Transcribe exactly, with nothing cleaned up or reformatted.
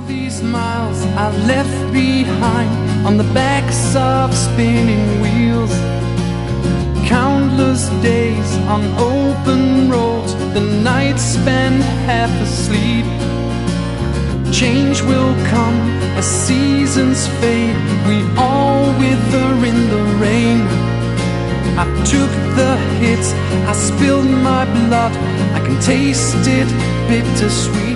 these miles I left behind on the backs of spinning wheels, countless days on open roads, the nights spent half asleep. Change will come as seasons fade, we all wither in the rain. I took the hits, I spilled my blood, I can taste it bittersweet.